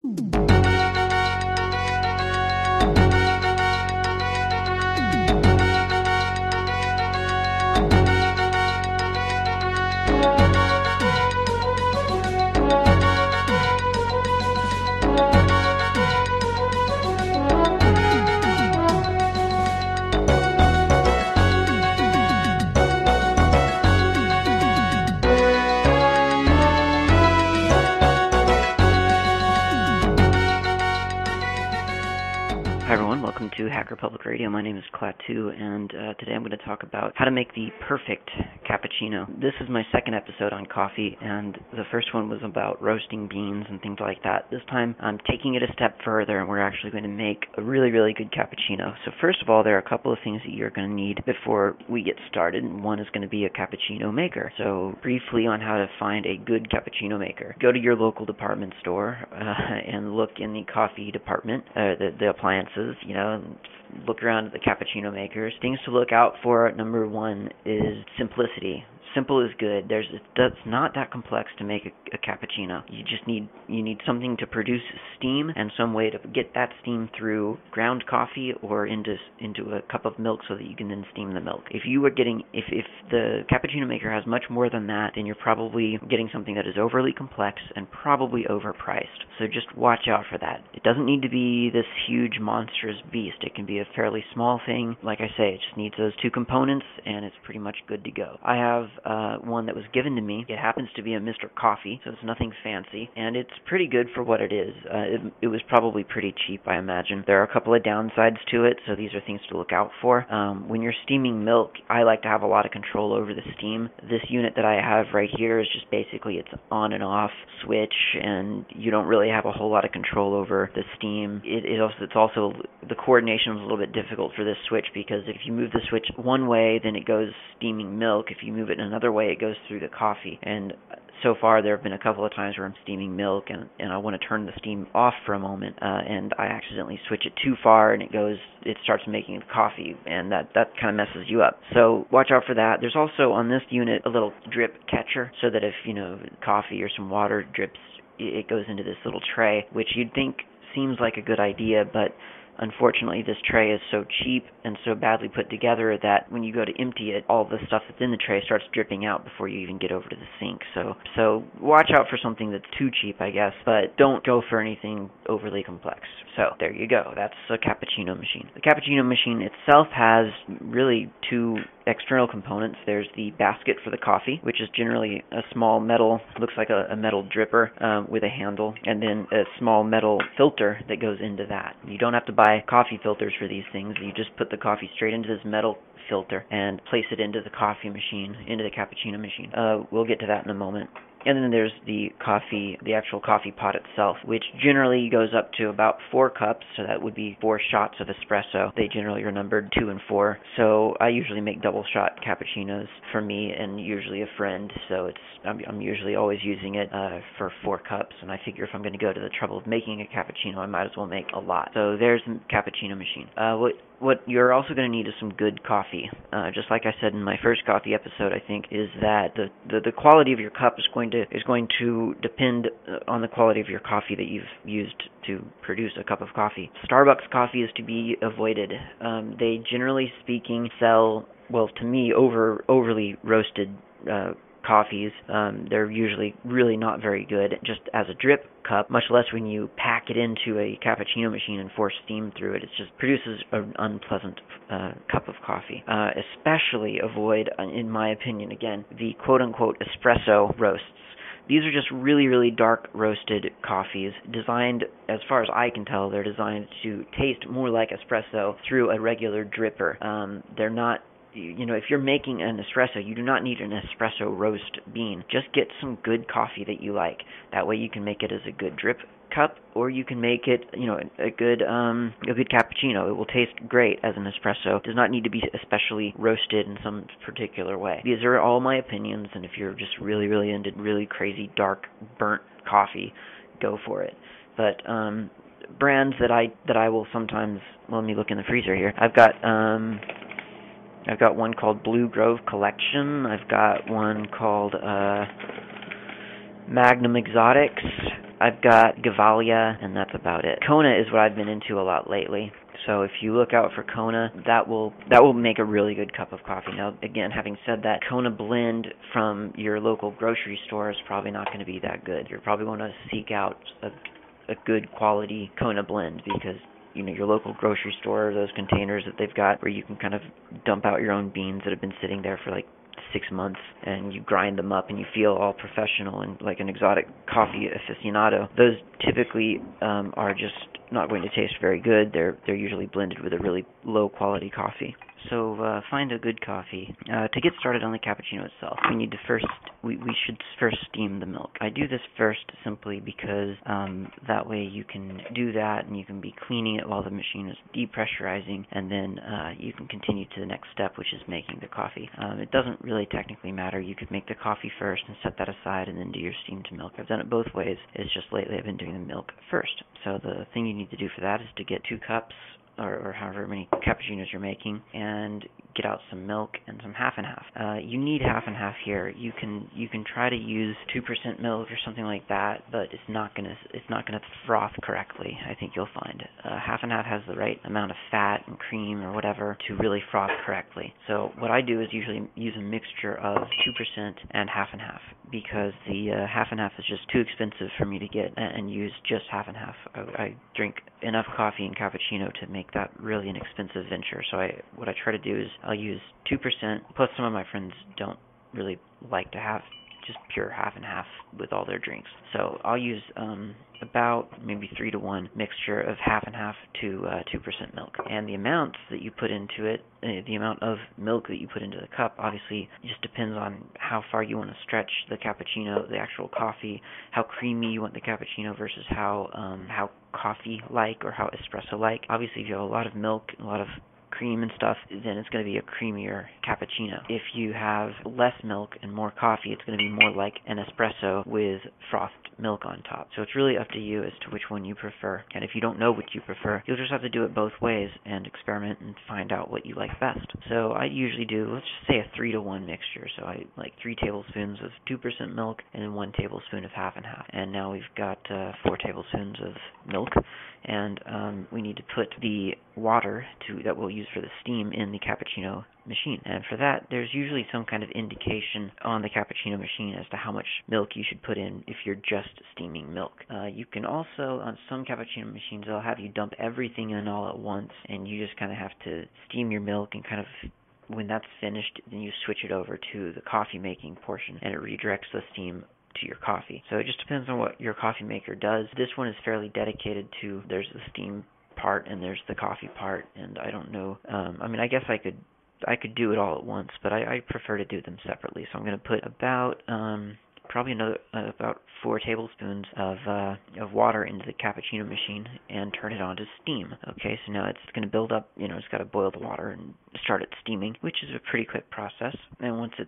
Hi everyone, welcome to Hacker Public Radio. My name is Klaatu, and today I'm going to talk about how to make the perfect cappuccino. This is my second episode on coffee, and the first one was about roasting beans and things like that. This time I'm taking it a step further, and we're actually going to make a really, really good cappuccino. So first of all, there are a couple of things that you're going to need before we get started. One is going to be a cappuccino maker. So briefly on how to find a good cappuccino maker. Go to your local department store and look in the coffee department, the appliances, and look around at the cappuccino makers. Things to look out for, number one, is simplicity. Simple is good. It's not that complex to make a cappuccino. You need something to produce steam and some way to get that steam through ground coffee or into a cup of milk so that you can then steam the milk. If the cappuccino maker has much more than that, then you're probably getting something that is overly complex and probably overpriced. So just watch out for that. It doesn't need to be this huge monstrous beast. It can be a fairly small thing. Like I say, it just needs those two components and it's pretty much good to go. I have one that was given to me. It happens to be a Mr. Coffee, so it's nothing fancy, and it's pretty good for what it is. It was probably pretty cheap, I imagine. There are a couple of downsides to it, so these are things to look out for. When you're steaming milk, I like to have a lot of control over the steam. This unit that I have right here is just basically it's on and off switch, and you don't really have a whole lot of control over the steam. It's also the coordination is a little bit difficult for this switch because if you move the switch one way, then it goes steaming milk. If you move it another way, it goes through the coffee. And so far there have been a couple of times where I'm steaming milk and I want to turn the steam off for a moment and I accidentally switch it too far and it starts making coffee, and that kind of messes you up. So watch out for that. There's also on this unit a little drip catcher so that if coffee or some water drips, it goes into this little tray, which you'd think seems like a good idea, but unfortunately, this tray is so cheap and so badly put together that when you go to empty it, all the stuff that's in the tray starts dripping out before you even get over to the sink. So watch out for something that's too cheap, I guess, but don't go for anything overly complex. So there you go. That's a cappuccino machine. The cappuccino machine itself has really two external components. There's the basket for the coffee, which is generally a small metal, looks like a metal dripper with a handle, and then a small metal filter that goes into that. You don't have to buy coffee filters for these things. You just put the coffee straight into this metal filter and place it into the coffee machine, into the cappuccino machine. We'll get to that in a moment. And then there's the actual coffee pot itself, which generally goes up to about 4 cups, so that would be 4 shots of espresso. They generally are numbered 2 and 4. So I usually make double shot cappuccinos for me and usually a friend, so I'm usually always using it for 4 cups, and I figure if I'm going to go to the trouble of making a cappuccino, I might as well make a lot. So there's the cappuccino machine. What you're also going to need is some good coffee. Just like I said in my first coffee episode, I think, is that the quality of your cup is going to depend on the quality of your coffee that you've used to produce a cup of coffee. Starbucks coffee is to be avoided. They, generally speaking, sell, well, to me, overly roasted coffees. They're usually really not very good just as a drip cup, much less when you pack it into a cappuccino machine and force steam through it. It just produces an unpleasant cup of coffee. Especially avoid, in my opinion, again, the quote-unquote espresso roasts. These are just really, really dark roasted coffees designed, as far as I can tell, they're designed to taste more like espresso through a regular dripper. They're not, if you're making an espresso, you do not need an espresso roast bean. Just get some good coffee that you like. That way you can make it as a good drip cup, or you can make it, a good cappuccino. It will taste great as an espresso. It does not need to be especially roasted in some particular way. These are all my opinions, and if you're just really, really into really crazy, dark, burnt coffee, go for it. But brands that I will sometimes, let me look in the freezer here. I've got one called Blue Grove Collection. I've got one called Magnum Exotics. I've got Gevalia, and that's about it. Kona is what I've been into a lot lately. So if you look out for Kona, that will make a really good cup of coffee. Now, again, having said that, Kona blend from your local grocery store is probably not going to be that good. You're probably going to seek out a good quality Kona blend, because your local grocery store, those containers that they've got where you can kind of dump out your own beans that have been sitting there for like 6 months, and you grind them up and you feel all professional and like an exotic coffee aficionado. Those typically are just not going to taste very good. They're usually blended with a really low quality coffee. So find a good coffee. To get started on the cappuccino itself, we should first steam the milk. I do this first simply because that way you can do that and you can be cleaning it while the machine is depressurizing, and then you can continue to the next step, which is making the coffee. It doesn't really technically matter. You could make the coffee first and set that aside and then do your steamed milk. I've done it both ways. It's just lately I've been doing the milk first. So the thing you need to do for that is to get 2 cups or however many cappuccinos you're making, and get out some milk and some half and half. You need half and half here. You can try to use 2% milk or something like that, but it's not gonna froth correctly. I think you'll find half and half has the right amount of fat and cream or whatever to really froth correctly. So what I do is usually use a mixture of 2% and half, because the half and half is just too expensive for me to get and use just half and half. I drink enough coffee and cappuccino to make that really an expensive venture. So what I try to do is I'll use 2%, plus some of my friends don't really like to have just pure half and half with all their drinks. So I'll use about maybe 3-to-1 mixture of half and half to 2% milk. And the amounts that you put into it, the amount of milk that you put into the cup, obviously just depends on how far you want to stretch the cappuccino, the actual coffee, how creamy you want the cappuccino versus how coffee-like or how espresso-like. Obviously, if you have a lot of milk, a lot of cream and stuff, then it's going to be a creamier cappuccino. If you have less milk and more coffee, it's going to be more like an espresso with frothed milk on top. So it's really up to you as to which one you prefer. And if you don't know what you prefer, you'll just have to do it both ways and experiment and find out what you like best. So I usually do, let's just say a 3-to-1 mixture. So I like 3 tablespoons of 2% milk and then 1 tablespoon of half and half. And now we've got 4 tablespoons of milk, and we need to put the water that we'll use for the steam in the cappuccino machine. And for that, there's usually some kind of indication on the cappuccino machine as to how much milk you should put in if you're just steaming milk. You can also, on some cappuccino machines, they'll have you dump everything in all at once, and you just kind of have to steam your milk, and kind of when that's finished, then you switch it over to the coffee making portion, and it redirects the steam to your coffee. So it just depends on what your coffee maker does. This one is fairly dedicated to, there's the steam part and there's the coffee part, and I don't know, I guess I could do it all at once, but I prefer to do them separately. So I'm going to put about probably about 4 tablespoons of water into the cappuccino machine and turn it on to steam. Okay, so now it's going to build up, it's got to boil the water and start it steaming, which is a pretty quick process. And once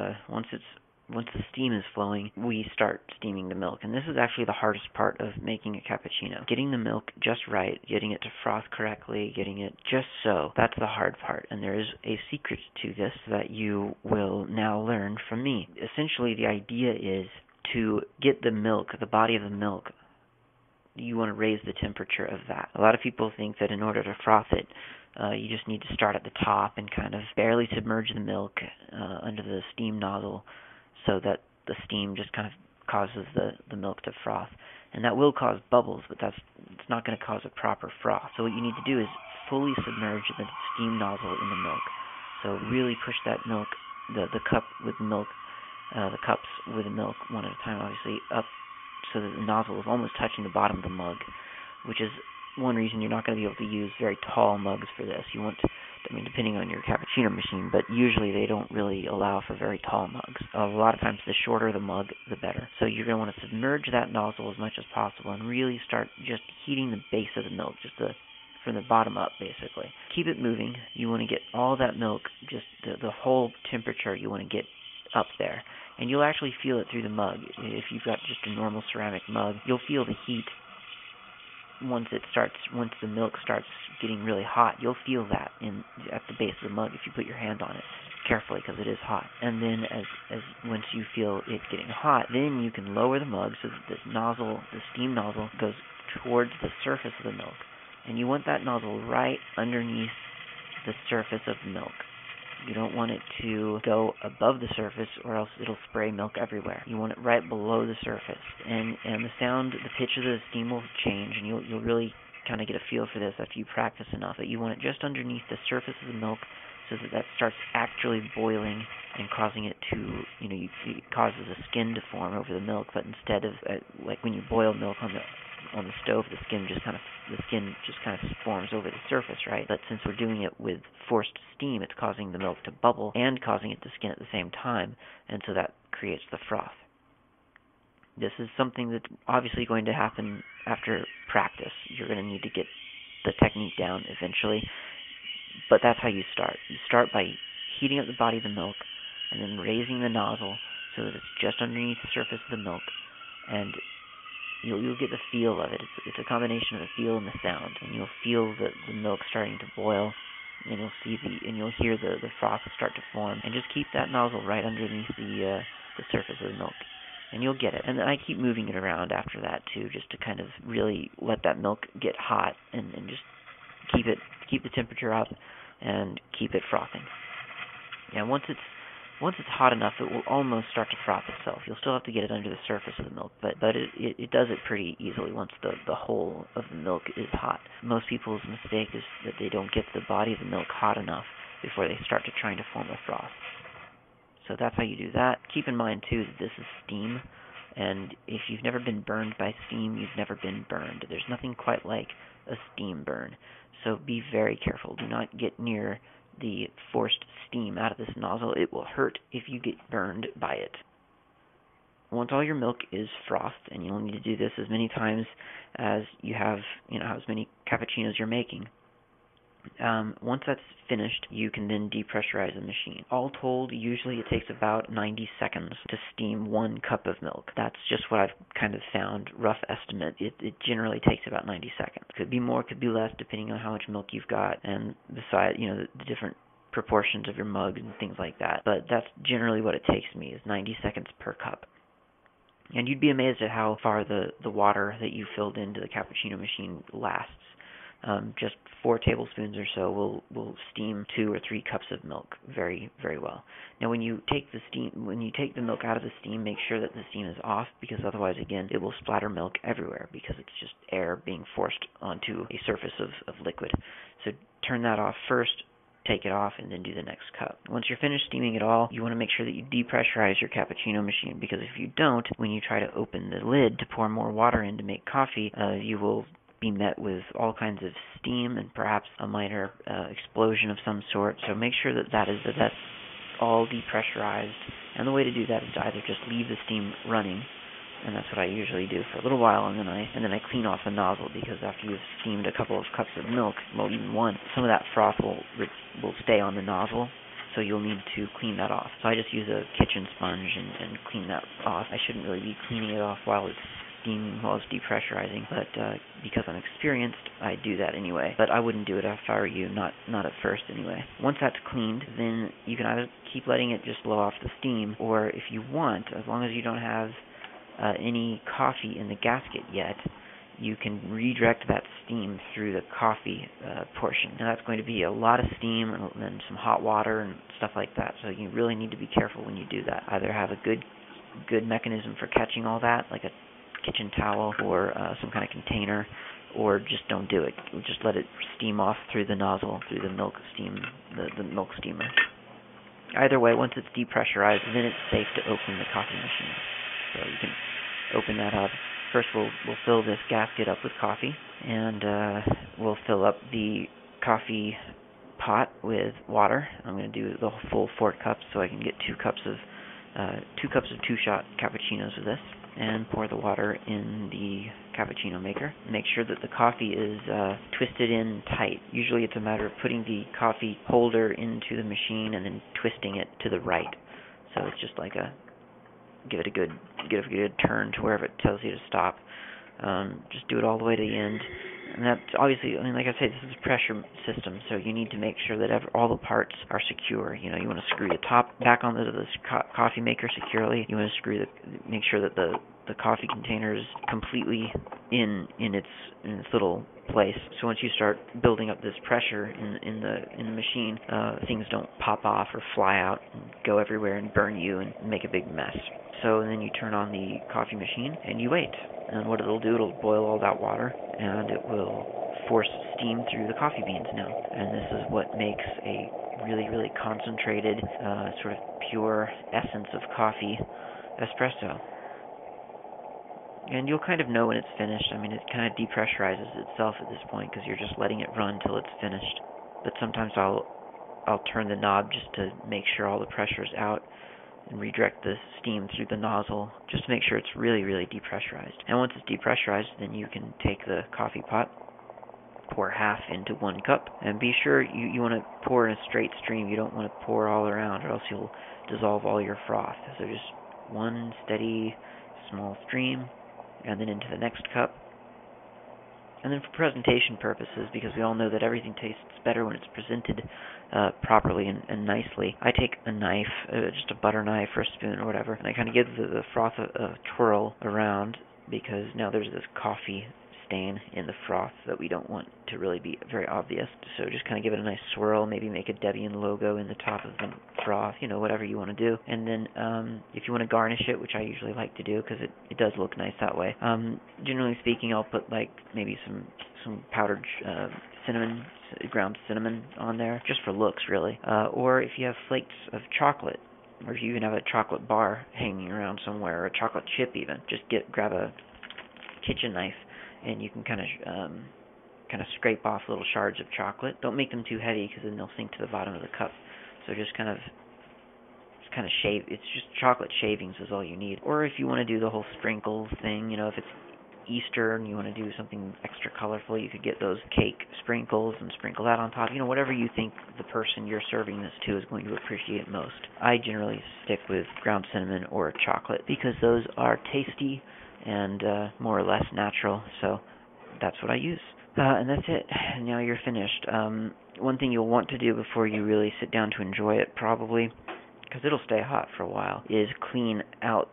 the steam is flowing, we start steaming the milk. And this is actually the hardest part of making a cappuccino. Getting the milk just right, getting it to froth correctly, getting it just so, that's the hard part. And there is a secret to this that you will now learn from me. Essentially, the idea is to get the milk, the body of the milk, you want to raise the temperature of that. A lot of people think that in order to froth it, you just need to start at the top and kind of barely submerge the milk under the steam nozzle, so that the steam just kind of causes the milk to froth. And that will cause bubbles, but it's not going to cause a proper froth. So what you need to do is fully submerge the steam nozzle in the milk. So really push that milk, the cup with milk, the cups with the milk one at a time, obviously, up so that the nozzle is almost touching the bottom of the mug, which is one reason you're not going to be able to use very tall mugs for this. You want, depending on your cappuccino machine, but usually they don't really allow for very tall mugs. A lot of times the shorter the mug, the better. So you're going to want to submerge that nozzle as much as possible and really start just heating the base of the milk, just from the bottom up, basically. Keep it moving. You want to get all that milk, just the whole temperature you want to get up there. And you'll actually feel it through the mug. If you've got just a normal ceramic mug, you'll feel the heat once the milk starts getting really hot. You'll feel that at the base of the mug if you put your hand on it. carefully because it is hot. And then as once you feel it getting hot, then you can lower the mug so that the steam nozzle, goes towards the surface of the milk. And you want that nozzle right underneath the surface of the milk. You don't want it to go above the surface or else it'll spray milk everywhere. You want it right below the surface. And the sound, the pitch of the steam will change, and you'll really kind of get a feel for this after you practice enough. But you want it just underneath the surface of the milk so that starts actually boiling and causing it to, it causes a skin to form over the milk. But instead of, like when you boil milk on the stove, the skin just kind of forms over the surface, right? But since we're doing it with forced steam, it's causing the milk to bubble and causing it to skin at the same time, and so that creates the froth. This is something that's obviously going to happen after practice. You're going to need to get the technique down eventually, but that's how you start. You start by heating up the body of the milk and then raising the nozzle so that it's just underneath the surface of the milk, and you'll get the feel of it. It's a combination of the feel and the sound, and you'll feel the milk starting to boil, and you'll hear the froth start to form. And just keep that nozzle right underneath the surface of the milk, and you'll get it. And I keep moving it around after that too, just to kind of really let that milk get hot and just keep the temperature up and keep it frothing. And once it's hot enough, it will almost start to froth itself. You'll still have to get it under the surface of the milk, but it does it pretty easily once the whole of the milk is hot. Most people's mistake is that they don't get the body of the milk hot enough before they start to trying to form a froth. So that's how you do that. Keep in mind, too, that this is steam, and if you've never been burned by steam, you've never been burned. There's nothing quite like a steam burn, so be very careful. Do not get near the forced steam out of this nozzle. It will hurt if you get burned by it. Once all your milk is frothed, and you'll need to do this as many times as you have, as many cappuccinos you're making. Once that's finished, you can then depressurize the machine. All told, usually it takes about 90 seconds to steam 1 cup of milk. That's just what I've kind of found, rough estimate. It generally takes about 90 seconds. Could be more, could be less, depending on how much milk you've got, and besides, the different proportions of your mug and things like that. But that's generally what it takes me, is 90 seconds per cup. And you'd be amazed at how far the water that you filled into the cappuccino machine lasts. Just 4 tablespoons or so will steam 2 or 3 cups of milk very, very well. Now, when you take the milk out of the steam, make sure that the steam is off, because otherwise, again, it will splatter milk everywhere because it's just air being forced onto a surface of liquid. So turn that off first, take it off, and then do the next cup. Once you're finished steaming it all, you want to make sure that you depressurize your cappuccino machine, because if you don't, when you try to open the lid to pour more water in to make coffee, you will be met with all kinds of steam and perhaps a minor explosion of some sort. So make sure that's all depressurized. And the way to do that is to either just leave the steam running, and that's what I usually do for a little while, and then I clean off the nozzle, because after you've steamed a couple of cups of milk, well, even one, some of that froth will stay on the nozzle, so you'll need to clean that off. So I just use a kitchen sponge and clean that off. I shouldn't really be cleaning it off while it's steaming, while it's depressurizing, but because I'm experienced, I do that anyway. But I wouldn't do it if I were you, not at first anyway. Once that's cleaned, then you can either keep letting it just blow off the steam, or if you want, as long as you don't have any coffee in the gasket yet, you can redirect that steam through the coffee portion. And that's going to be a lot of steam and some hot water and stuff like that, so you really need to be careful when you do that. Either have a good mechanism for catching all that, like a kitchen towel or some kind of container, or just don't do it. Just let it steam off through the nozzle, through the milk steam, the milk steamer. Either way, once it's depressurized, then it's safe to open the coffee machine. So you can open that up. First, we'll fill this gasket up with coffee, and we'll fill up the coffee pot with water. I'm going to do the full 4 cups, so I can get 2 cups of 2-shot cappuccinos with this, and pour the water in the cappuccino maker. Make sure that the coffee is twisted in tight. Usually it's a matter of putting the coffee holder into the machine and then twisting it to the right. So it's just like give it a good turn to wherever it tells you to stop. Just do it all the way to the end, And that's obviously, like I say, this is a pressure system, so you need to make sure that all the parts are secure. You want to screw the top back onto this coffee maker securely. You want to make sure that the coffee container is completely in its little place. So once you start building up this pressure in the machine, things don't pop off or fly out and go everywhere and burn you and make a big mess. So then you turn on the coffee machine and you wait. And what it'll do, it'll boil all that water and it will force steam through the coffee beans now. And this is what makes a really, really concentrated, sort of pure essence of coffee espresso. And you'll kind of know when it's finished. It kind of depressurizes itself at this point because you're just letting it run till it's finished. But sometimes I'll turn the knob just to make sure all the pressure's out and redirect the steam through the nozzle just to make sure it's really, really depressurized. And once it's depressurized, then you can take the coffee pot, pour half into 1 cup, and be sure you want to pour in a straight stream. You don't want to pour all around or else you'll dissolve all your froth. So just one steady, small stream, and then into the next cup. And then for presentation purposes, because we all know that everything tastes better when it's presented properly and nicely, I take a knife, just a butter knife or a spoon or whatever, and I kind of give the froth a twirl around because now there's this coffee stain in the froth that we don't want to really be very obvious. So just kind of give it a nice swirl, maybe make a Debian logo in the top of the froth, whatever you want to do. And then if you want to garnish it, which I usually like to do because it does look nice that way, generally speaking, I'll put maybe some powdered cinnamon, ground cinnamon on there, just for looks really. Or if you have flakes of chocolate, or if you even have a chocolate bar hanging around somewhere, or a chocolate chip even, just grab a kitchen knife and you can kind of scrape off little shards of chocolate. Don't make them too heavy because then they'll sink to the bottom of the cup. So just kind of shave. It's just chocolate shavings is all you need. Or if you want to do the whole sprinkles thing, if it's Easter and you want to do something extra colorful, you could get those cake sprinkles and sprinkle that on top. Whatever you think the person you're serving this to is going to appreciate most. I generally stick with ground cinnamon or chocolate because those are tasty and more or less natural, so that's what I use. And that's it. Now you're finished. One thing you'll want to do before you really sit down to enjoy it, probably, because it'll stay hot for a while, is clean out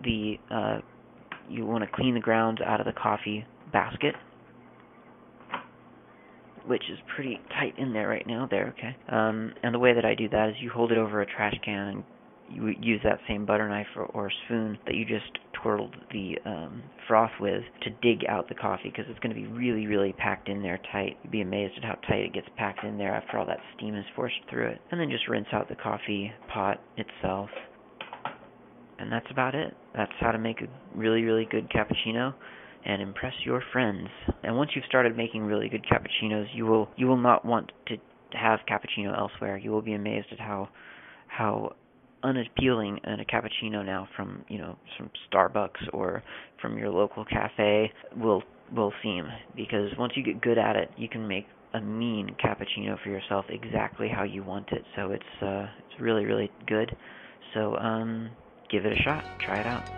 you want to clean the grounds out of the coffee basket, which is pretty tight in there right now. There, okay. And the way that I do that is you hold it over a trash can and you use that same butter knife or spoon that you just twirled the froth with to dig out the coffee, because it's going to be really, really packed in there tight. You'd be amazed at how tight it gets packed in there after all that steam is forced through it. And then just rinse out the coffee pot itself. And that's about it. That's how to make a really, really good cappuccino and impress your friends. And once you've started making really good cappuccinos, you will not want to have cappuccino elsewhere. You will be amazed at how unappealing a cappuccino now from Starbucks or from your local cafe will seem, because once you get good at it, you can make a mean cappuccino for yourself exactly how you want it. So it's really, really good. So give it a shot. Try it out.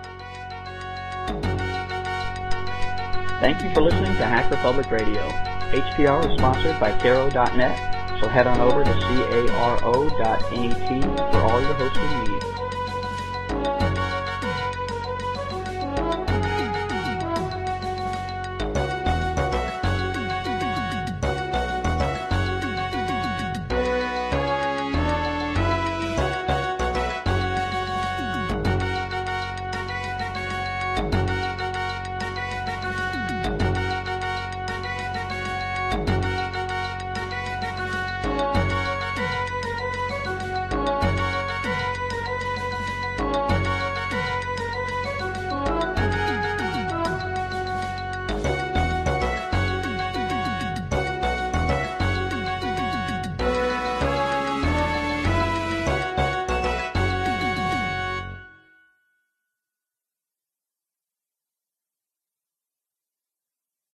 Thank you for listening to Hacker Public Radio. HPR is sponsored by Caro.net, so head on over to caro.net for all your hosting needs.